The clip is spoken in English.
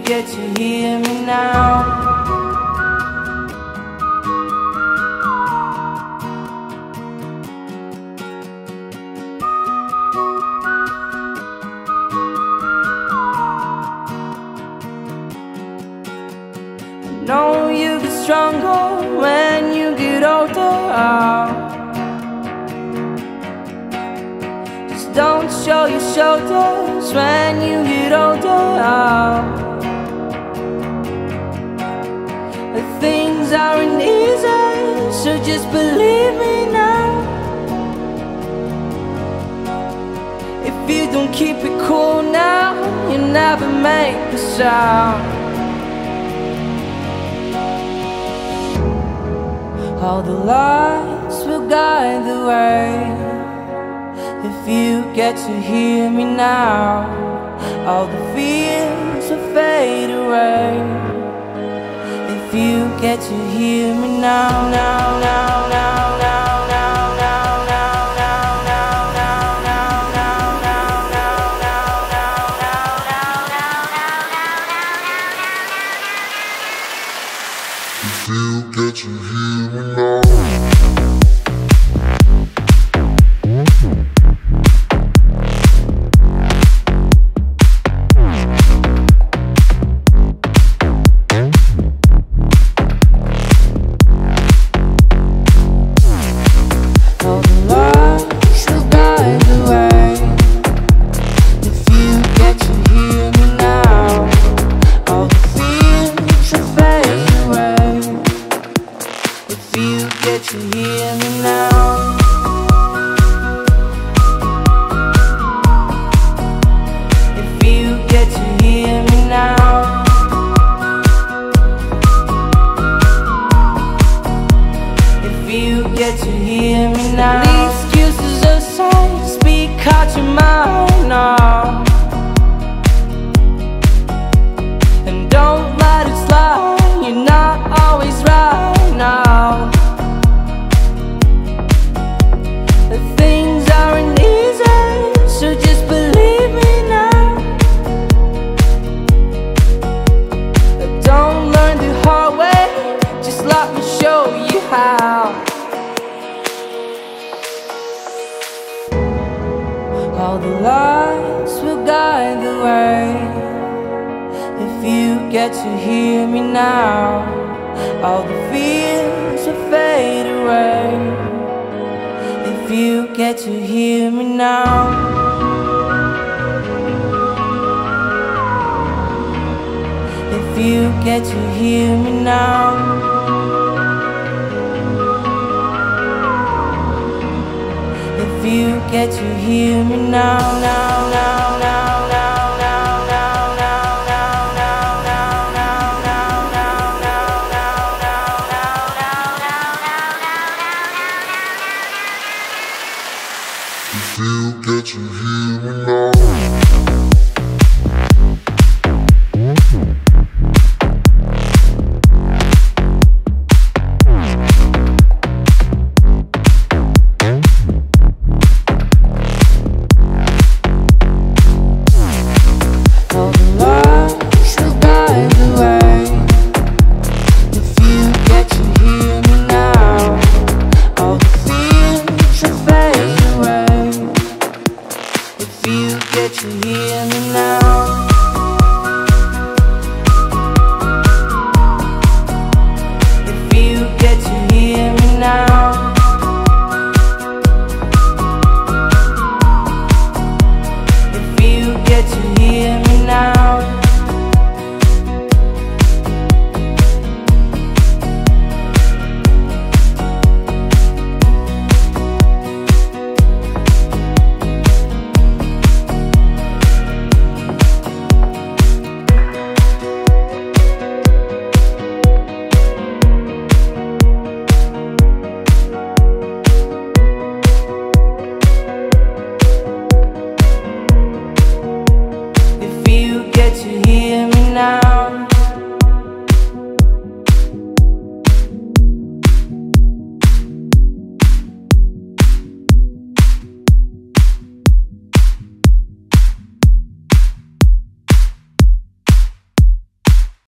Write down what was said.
get to hear me now. Know you get stronger when you get older. Just don't show your shoulders when you get older. Things aren't easy, so just believe me now. If you don't keep it cool now, you never make a sound. All the lights will guide the way. If you get to hear me now, all the fears will fade away. If you get to hear me now, now, now, now, now, now, now, now, now, now, now, now, now, now, now, now, now, if you get to hear me now. Get you hear me now. If you get to hear me now. If you get to hear me now. The excuses aside, speak out your mind now. And don't let it slide, you're not always right now. Things aren't easy, so just believe me now. Don't learn the hard way, just let me show you how. All the lights will guide the way. If you get to hear me now, all the fears will fade away. If you get to hear me now. If you get to hear me now. If you get to hear me now, now, now.